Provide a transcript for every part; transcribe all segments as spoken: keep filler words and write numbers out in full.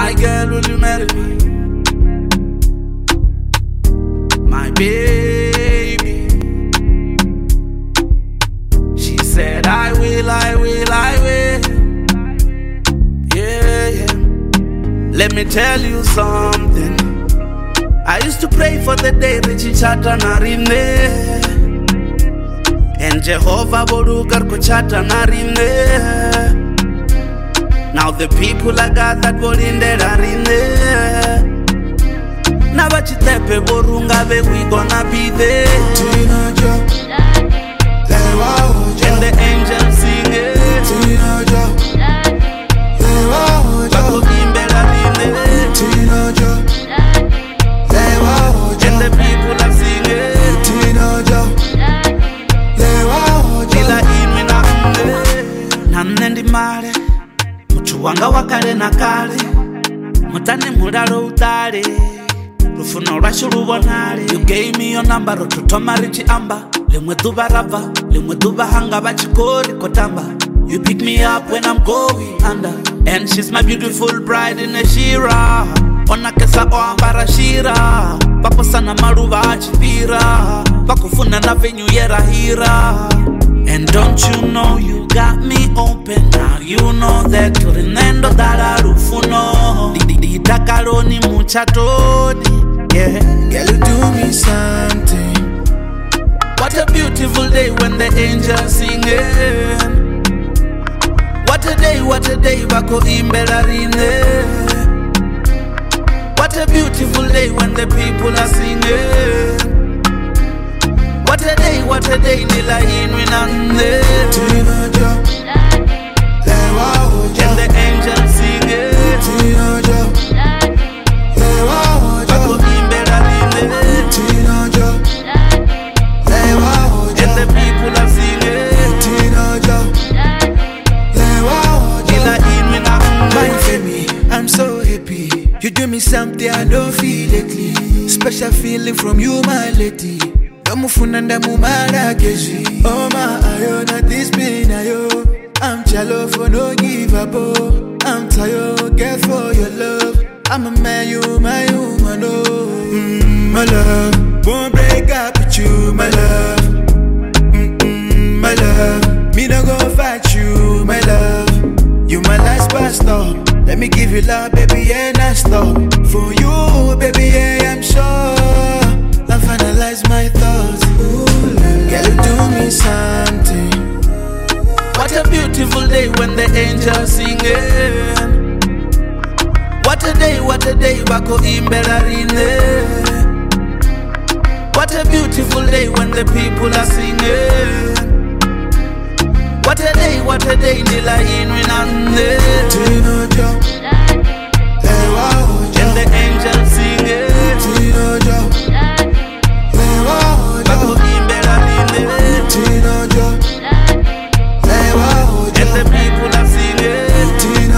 My girl, will you marry me? My baby. She said, I will, I will, I will. Yeah, yeah. Let me tell you something. I used to pray for the day Richichata Narine. And Jehovah Borukar Kuchata Narine. Now the people I got that were in there are in there. Now what you tell me, Borunga, we gonna be there. And the angels sing it. And the people are singing. Tila imina Nanendi mare Muchuwanga wakare na kare Mutane muraro utare Rufuno rashu rubonare. You gave me your number Rotutoma richi amba Limwe duba rava Limwe duba hanga bachikori kotamba. You pick me up when I'm going under. And she's my beautiful bride in a shira. Ona kesa o ambara shira. Pako sana maruva achipira. Pako funa na venue yera hira. And don't you know you got me open. Now you know that turinendo dara rufuno. Di takaroni muchatoni. Yeah, girl, you do me something. What a beautiful day when the angels singing. What a day, what a day, bako imbelarine. What a beautiful day when the people are singing. What a day, what a day, nila inwinane. And the angels singing. Bako imbelarine. And the people are singing. I'm so happy. You do me something I don't feel lately. Special feeling from you, my lady. Damufunanda mumara keji. Oh my ayo, not this pain ayo. I'm shallow for no give up. Oh, I'm tired, get for your love. I'm a man, you my woman. Oh, mm, my love, won't break up with you, my love. Mm -mm, my love, me no go fight you, my love. You my last bus stop. Let me give you love, baby, and I stop. For you, baby, yeah, I'm sure I finalize my thoughts. Ooh, girl, you do me something. What a beautiful day when the angels singing. What a day, what a day, bako imbelarine. What a beautiful day when the people are singing. What a day, what a day, nila inwinane. And the angels singing. Bako imbelarine. And the people are singing.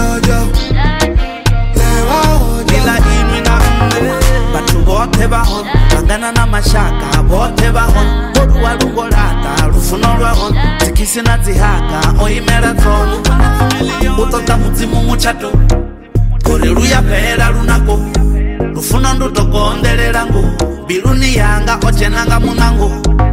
Nila inwinane. Batu bote bahon, bangana na mashaka, bote bahon. Bodu walungolata, rufuno rwahon. Tikisi na zihaka, oimera zonu. Utota muzimu muchato. Kuriruya pera runako. Rufuno nduto kondelera ngo. Biruni yanga ochenanga munango.